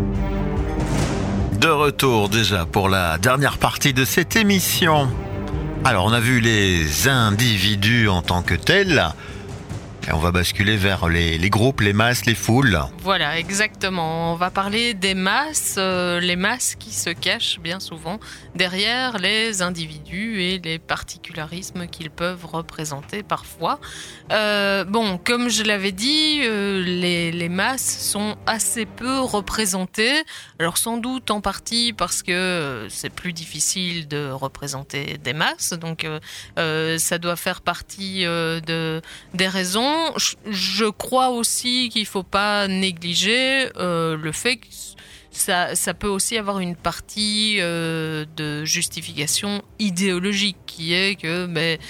De retour déjà pour la dernière partie de cette émission. Alors, on a vu les individus en tant que tels. Et on va basculer vers les groupes, les masses, les foules. Voilà, exactement. On va parler des masses, les masses qui se cachent bien souvent derrière les individus et les particularismes qu'ils peuvent représenter parfois. Comme je l'avais dit, les masses sont assez peu représentées. Alors sans doute en partie parce que c'est plus difficile de représenter des masses, donc ça doit faire partie des raisons. Je crois aussi qu'il ne faut pas négliger le fait que ça peut aussi avoir une partie de justification idéologique qui est que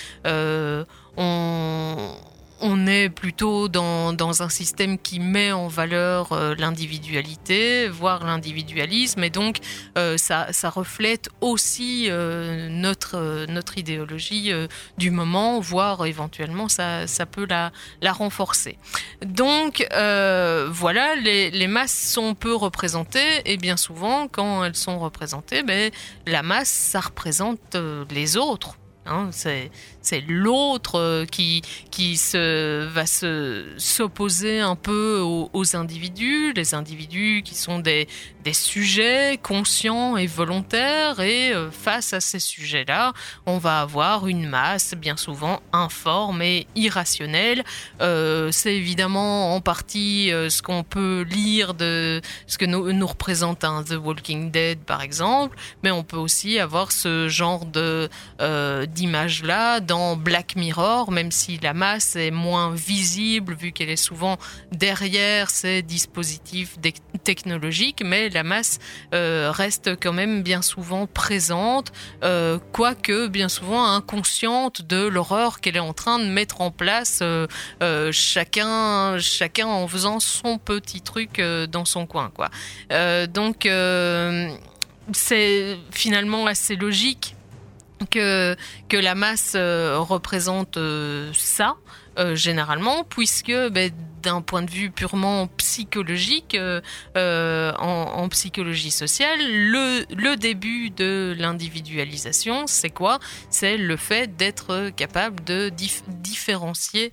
on est plutôt dans un système qui met en valeur l'individualité, voire l'individualisme, et donc ça reflète aussi notre idéologie du moment, voire éventuellement ça peut la renforcer. Donc voilà, les masses sont peu représentées, et bien souvent quand elles sont représentées, la masse ça représente les autres. C'est l'autre qui va s'opposer un peu aux individus, les individus qui sont des sujets conscients et volontaires, et face à ces sujets-là, on va avoir une masse bien souvent informe et irrationnelle. C'est évidemment en partie ce qu'on peut lire de ce que nous représente The Walking Dead par exemple, mais on peut aussi avoir ce genre d'image-là dans Black Mirror, même si la masse est moins visible vu qu'elle est souvent derrière ces dispositifs technologiques, mais la masse reste quand même bien souvent présente, quoique bien souvent inconsciente de l'horreur qu'elle est en train de mettre en place, chacun en faisant son petit truc dans son coin, quoi. Donc c'est finalement assez logique que la masse représente ça, généralement, puisque d'un point de vue purement psychologique, en psychologie sociale, le début de l'individualisation, c'est quoi ? C'est le fait d'être capable de différencier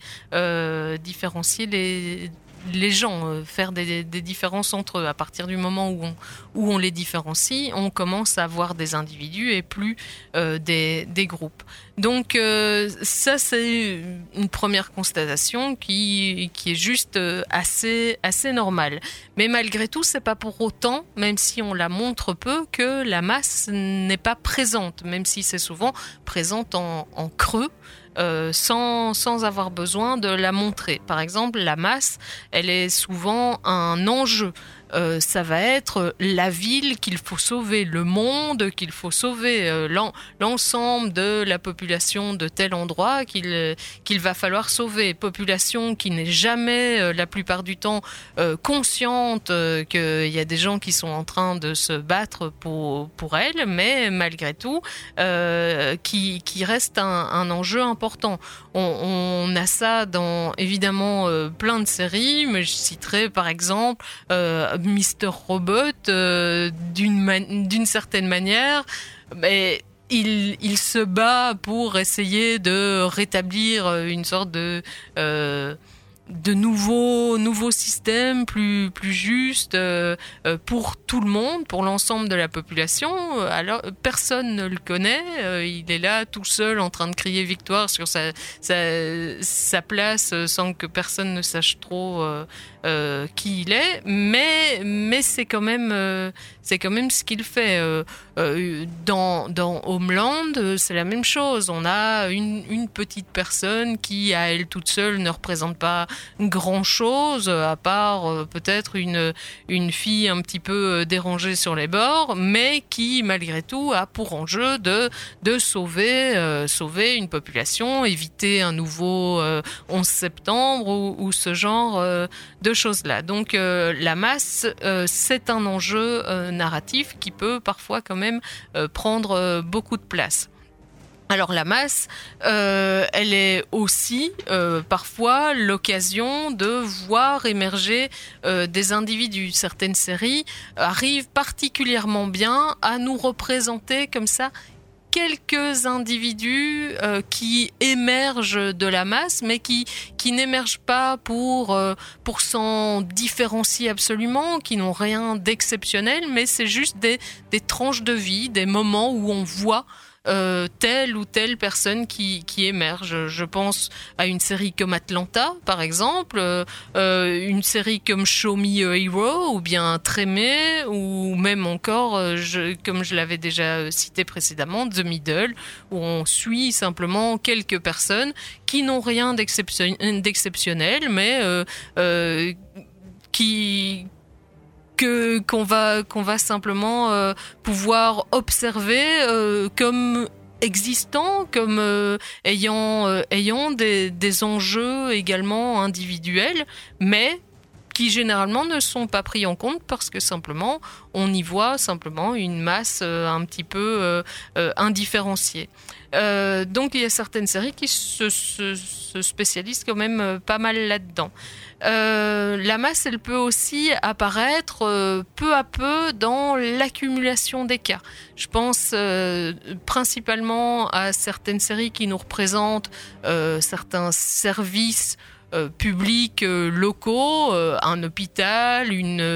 les gens, faire des différences entre eux. À partir du moment où on les différencie, on commence à voir des individus et plus des groupes. Donc ça, c'est une première constatation qui est juste assez normale. Mais malgré tout, c'est pas pour autant, même si on la montre peu, que la masse n'est pas présente, même si c'est souvent présente en creux. Sans avoir besoin de la montrer. Par exemple, la masse, elle est souvent un enjeu. Ça va être la ville qu'il faut sauver, le monde qu'il faut sauver, l'ensemble de la population de tel endroit qu'il va falloir sauver. Population qui n'est jamais, la plupart du temps, consciente qu'il y a des gens qui sont en train de se battre pour elle, mais malgré tout, qui reste un enjeu important. On a ça dans, évidemment, plein de séries, mais je citerai par exemple Mr. Robot, d'une certaine manière, mais il se bat pour essayer de rétablir une sorte de nouveaux systèmes plus justes pour tout le monde, pour l'ensemble de la population. Alors personne ne le connaît, il est là tout seul en train de crier victoire sur sa place sans que personne ne sache trop qui il est, mais c'est quand même ce qu'il fait. Dans Homeland, c'est la même chose. On a une petite personne qui, à elle toute seule, ne représente pas grand-chose, à part peut-être une fille un petit peu dérangée sur les bords, mais qui, malgré tout, a pour enjeu de sauver une population, éviter un nouveau 11 septembre ou ce genre de choses-là. Donc la masse, c'est un enjeu narratif qui peut parfois quand même prendre beaucoup de place. Alors la masse, elle est aussi parfois l'occasion de voir émerger des individus. Certaines séries arrivent particulièrement bien à nous représenter comme ça quelques individus qui émergent de la masse, mais qui n'émergent pas pour s'en différencier absolument, qui n'ont rien d'exceptionnel, mais c'est juste des tranches de vie, des moments où on voit telle ou telle personne qui émerge. Je pense à une série comme Atlanta, par exemple, une série comme Show Me a Hero, ou bien Trémé, ou même encore, comme je l'avais déjà cité précédemment, The Middle, où on suit simplement quelques personnes qui n'ont rien d'exceptionnel, mais qu'on va simplement pouvoir observer comme existants, comme ayant des enjeux également individuels, mais qui généralement ne sont pas pris en compte parce que simplement on y voit simplement une masse un petit peu indifférenciée. Donc il y a certaines séries qui se spécialisent quand même pas mal là-dedans. La masse, elle peut aussi apparaître peu à peu dans l'accumulation des cas. Je pense principalement à certaines séries qui nous représentent certains services publics locaux, un hôpital,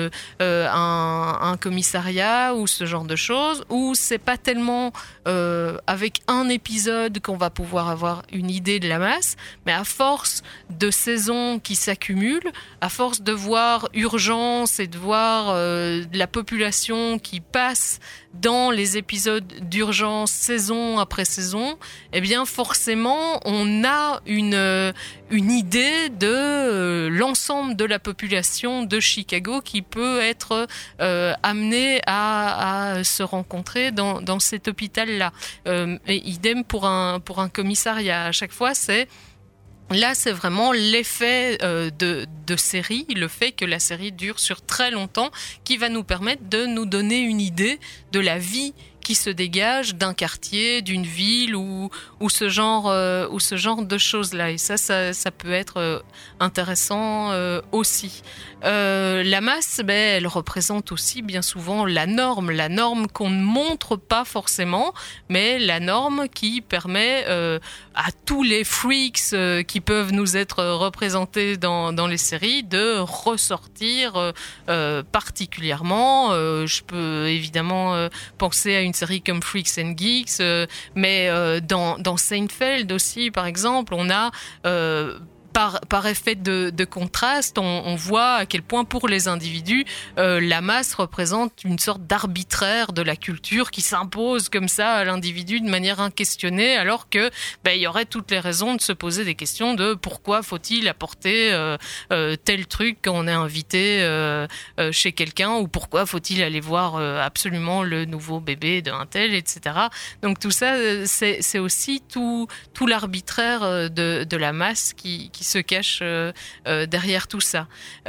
un commissariat ou ce genre de choses, où c'est pas tellement avec un épisode qu'on va pouvoir avoir une idée de la masse, mais à force de saisons qui s'accumulent, à force de voir urgence et de voir la population qui passe dans les épisodes d'urgence saison après saison, eh bien forcément on a une idée de l'ensemble de la population de Chicago qui peut être amenée à se rencontrer dans cet hôpital-là. Et idem pour un commissariat. À chaque fois, c'est vraiment l'effet de série, le fait que la série dure sur très longtemps, qui va nous permettre de nous donner une idée de la vie qui se dégage d'un quartier, d'une ville ou ce genre de choses-là. Et ça peut être intéressant aussi. La masse, elle représente aussi bien souvent la norme qu'on ne montre pas forcément, mais la norme qui permet à tous les freaks qui peuvent nous être représentés dans les séries de ressortir particulièrement. Je peux évidemment penser à une série comme Freaks and Geeks, mais dans Seinfeld aussi, par exemple, on a par effet de contraste, on voit à quel point pour les individus, la masse représente une sorte d'arbitraire de la culture qui s'impose comme ça à l'individu de manière inquestionnée, alors que il y aurait toutes les raisons de se poser des questions de pourquoi faut-il apporter tel truc quand on est invité chez quelqu'un, ou pourquoi faut-il aller voir absolument le nouveau bébé d'un tel, etc. Donc tout ça, c'est aussi tout l'arbitraire de la masse qui se cache derrière tout ça.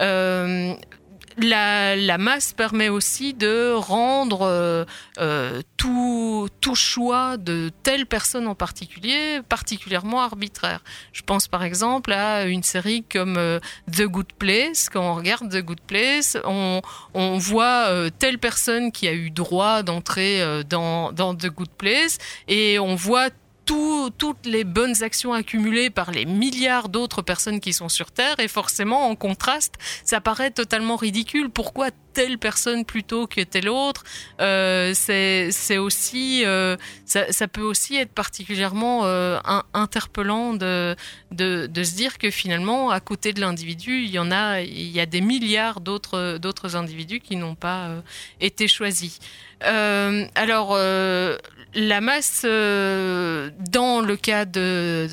La masse permet aussi de rendre tout choix de telle personne en particulier particulièrement arbitraire. Je pense par exemple à une série comme The Good Place. Quand on regarde The Good Place, on voit telle personne qui a eu droit d'entrer dans The Good Place, et on voit toutes les bonnes actions accumulées par les milliards d'autres personnes qui sont sur Terre, et forcément en contraste ça paraît totalement ridicule. Pourquoi telle personne plutôt que telle autre? C'est aussi ça peut aussi être particulièrement interpellant de se dire que finalement à côté de l'individu il y a des milliards d'autres individus qui n'ont pas été choisis. Alors la masse, dans le cas de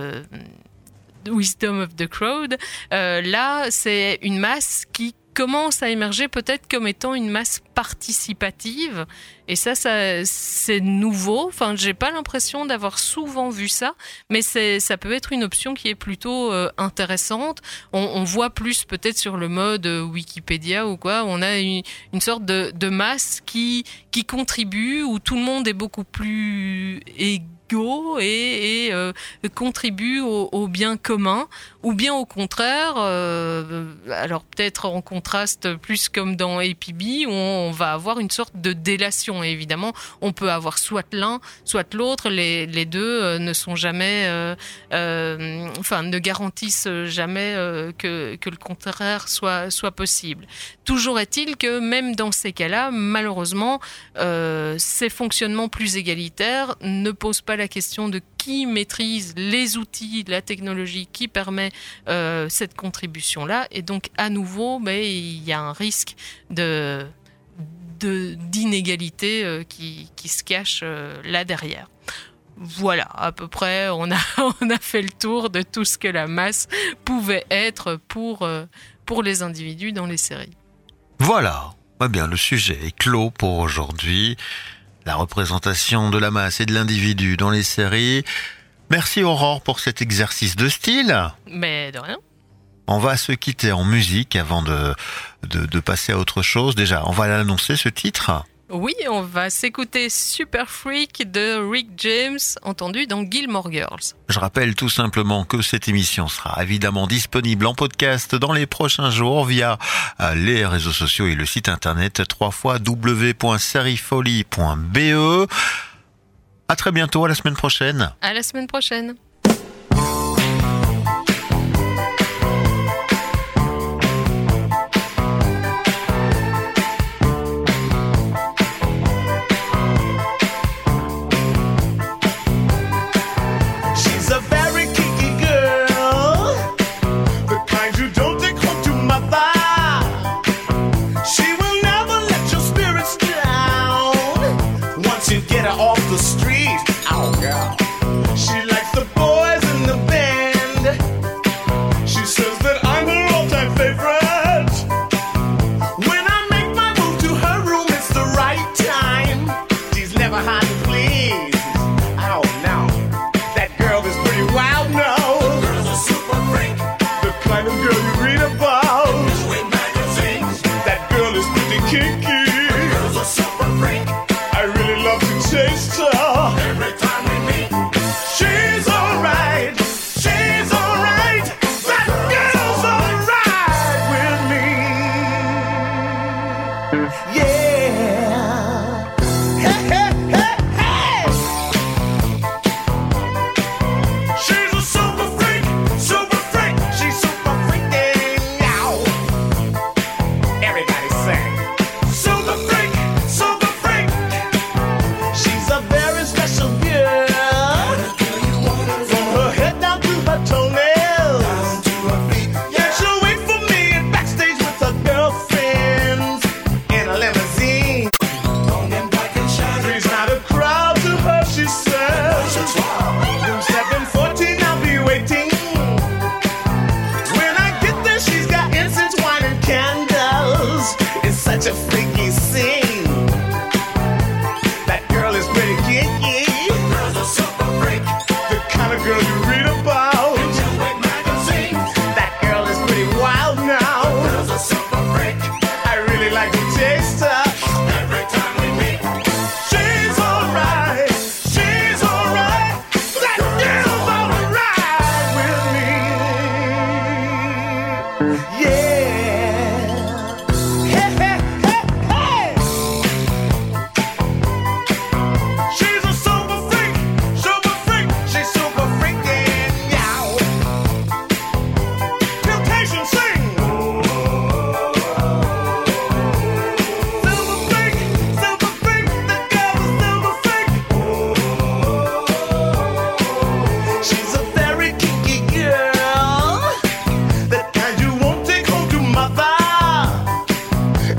Wisdom of the Crowd, là, c'est une masse qui commence à émerger peut-être comme étant une masse participative, et ça c'est nouveau. Enfin, j'ai pas l'impression d'avoir souvent vu ça, mais ça peut être une option qui est plutôt intéressante. On voit plus peut-être sur le mode Wikipédia ou quoi, on a une sorte de masse qui contribue, où tout le monde est beaucoup plus égaux et contribue au bien commun, ou bien au contraire, alors peut-être en contraste plus comme dans APB, où on on va avoir une sorte de délation. Et évidemment, on peut avoir soit l'un, soit l'autre. Les deux ne sont jamais, ne garantissent jamais que le contraire soit possible. Toujours est-il que même dans ces cas-là, malheureusement, ces fonctionnements plus égalitaires ne posent pas la question de qui maîtrise les outils, la technologie qui permet cette contribution-là. Et donc, à nouveau, il y a un risque d'inégalité qui se cache là derrière. Voilà, à peu près, on a fait le tour de tout ce que la masse pouvait être pour les individus dans les séries. Voilà, bien, le sujet est clos pour aujourd'hui. La représentation de la masse et de l'individu dans les séries. Merci Aurore pour cet exercice de style. Mais de rien. On va se quitter en musique avant de passer à autre chose. Déjà, on va l'annoncer ce titre. Oui, on va s'écouter Super Freak de Rick James, entendu dans Gilmore Girls. Je rappelle tout simplement que cette émission sera évidemment disponible en podcast dans les prochains jours via les réseaux sociaux et le site internet www.seriefolie.be. À très bientôt, à la semaine prochaine. À la semaine prochaine.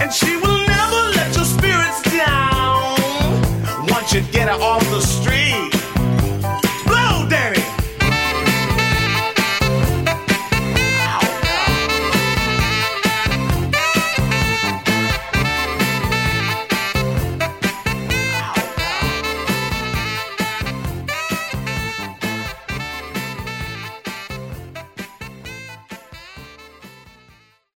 Get her off the street.